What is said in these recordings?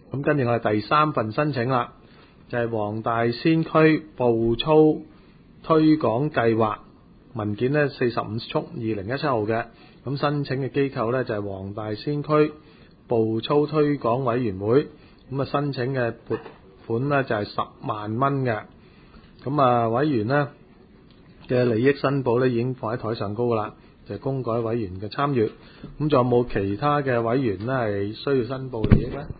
咁跟住我哋第三份申請啦，就係黃大仙區步操推廣計劃文件呢45速2017號嘅，咁申請嘅機構呢就係黃大仙區步操推廣委員會，咁申請嘅撥款呢就係10萬蚊嘅，咁委員呢嘅利益申報呢已經放喺台上高噶啦，就係公改委員嘅參與。咁仲有冇其他嘅委員呢係需要申報利益呢？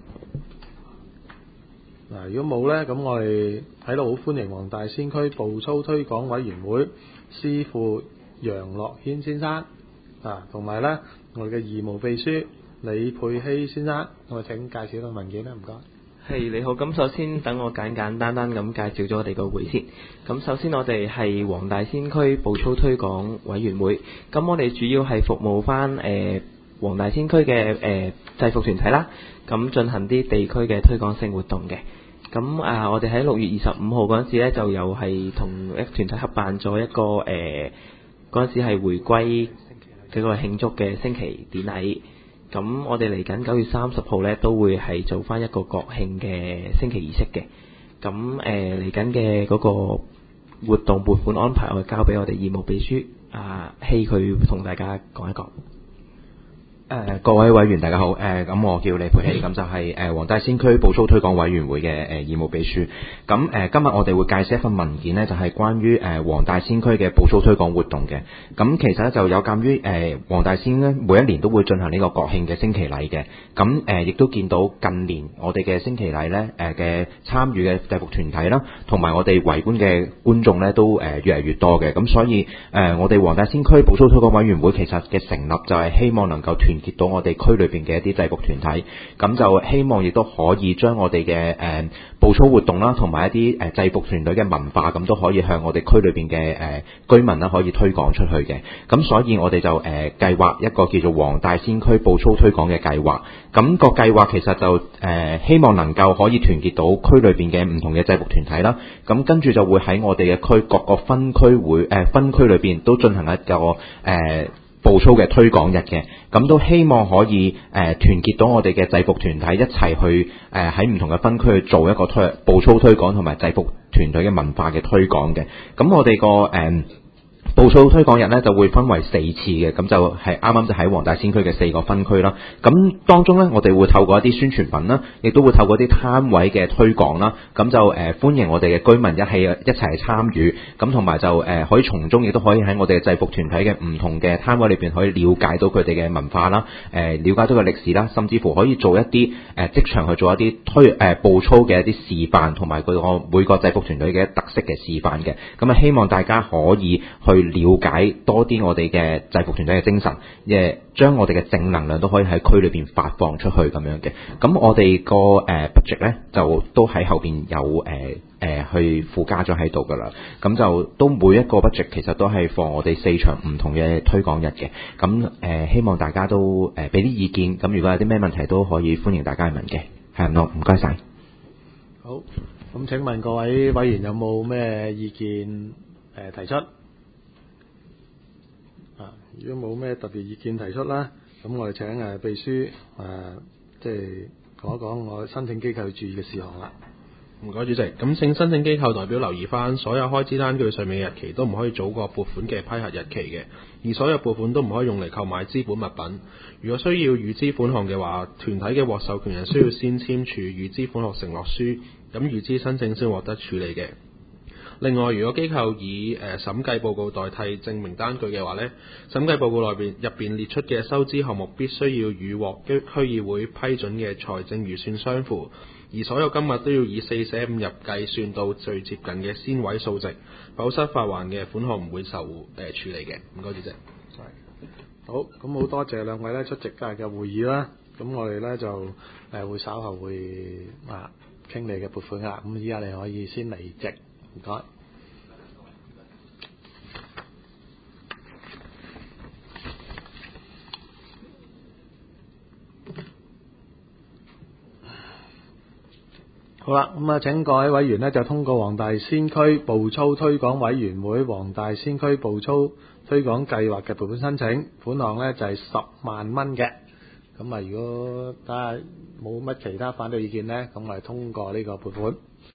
嗱，如果冇呢，咁我哋喺度好歡迎黃大仙區步操推廣委員會師傅楊樂軒先生同埋呢我哋嘅義務秘書李佩希先生，我哋請介紹個文件啦，唔該。 係，你好，咁首先等我簡簡單單咁介紹咗我哋個會先。咁首先我哋係黃大仙區步操推廣委員會，咁我哋主要係服務翻黃大仙區嘅制服團體啦，咁進行啲地區嘅推廣性活動嘅。咁我哋喺6月25號嗰陣時咧，就又係同一團體合辦咗一個嗰陣時係回歸嘅個慶祝嘅升旗典禮。咁我哋嚟緊9月30號咧，都會係做翻一個國慶嘅升旗儀式嘅。咁嚟緊嘅嗰個活動撥款安排，我交俾我哋義務秘書希佢同大家講一講。 各位委員大家好，咁我叫李佩希，咁就係黃大仙區步操推廣委員會嘅義務秘書。咁今日我哋會介紹一份文件呢，就係關於黃大仙區嘅步操推廣活動嘅。咁其實咧就有鑑於黃大仙呢每一年都會進行呢個國慶嘅升旗禮嘅。咁亦都見到近年我哋嘅升旗禮呢嘅參與嘅制服團體啦，同埋我哋圍觀嘅觀眾呢都越嚟越多嘅。咁所以我哋黃大仙區步操推廣委員會其實嘅成立就係希望能夠團結到我哋區裏邊嘅一啲制服團體，咁就希望亦都可以將我哋嘅步操活動啦，同埋一啲制服團隊嘅文化，咁都可以向我哋區裏邊嘅居民啦，可以推廣出去嘅。咁所以我哋就計劃一個叫做黃大仙區步操推廣嘅計劃。咁個計劃其實就希望能夠可以團結到區裏邊嘅唔同嘅制服團體啦。咁跟住就會喺我哋嘅區各個分區裏邊都進行一個步操嘅推廣日嘅，咁都希望可以團結到我哋嘅制服團體一齊去喺唔同嘅分區去做一個步操推廣同埋制服團隊嘅文化嘅推廣嘅。咁我哋個步操推廣日呢就會分為4次嘅，咁就係啱啱就喺黃大仙區嘅4個分區啦。咁當中呢，我哋會透過一啲宣傳品啦，亦都會透過啲攤位嘅推廣啦，咁就歡迎我哋嘅居民一齊參與，咁同埋就可以從中亦都可以喺我哋嘅制服團體嘅唔同嘅攤位裏邊可以了解到佢哋嘅文化啦，了解到個歷史啦，甚至乎可以做一啲即場去做一啲步操嘅一啲示範，同埋每個制服團隊嘅特色嘅示範嘅。咁希望大家可以去了解多啲我哋嘅制服團隊嘅精神，將我哋嘅正能量都可以喺區裏邊發放出去咁樣嘅。咁我哋個budget 呢就都喺後邊有去附加咗喺度噶啦。咁就都每一個 budget 其實都係放我哋4場唔同嘅推廣日嘅。咁希望大家都俾啲意見。咁如果有啲咩問題都可以歡迎大家去問嘅。係咁，唔該晒。 好，咁請問各位委員有冇咩意見提出？如果冇咩特別意見提出啦，咁我哋請秘書即係講一講我申請機構要注意嘅事項啦。 唔該主席，咁請申請機構代表留意翻，所有開支單據上面嘅日期都唔可以早過撥款嘅批核日期嘅，而所有撥款都唔可以用嚟購買資本物品。如果需要預支款項嘅話，團體嘅獲授權人需要先簽署預支款項承諾書，咁預支申請先獲得處理嘅。另外，如果機構以審計報告代替證明單據嘅話呢，審計報告入邊列出嘅收支項目必須要與獲區議會批准嘅財政預算相符，而所有金額都要以4捨5入計算到最接近嘅仙位數值，否則發還嘅款項唔會受處理嘅。唔該主席。 好，咁好多謝兩位咧出席今日嘅會議啦。咁我哋咧就會稍後會傾你嘅撥款額。咁依家你可以先離席，唔該。好啦，咁請各位委員呢就通過黃大仙區步操推廣委員會黃大仙區步操推廣計劃嘅撥款申請，款項呢就係10萬蚊嘅。 咁啊，如果大家冇乜其他反對意見呢，咁我哋通過呢個撥款。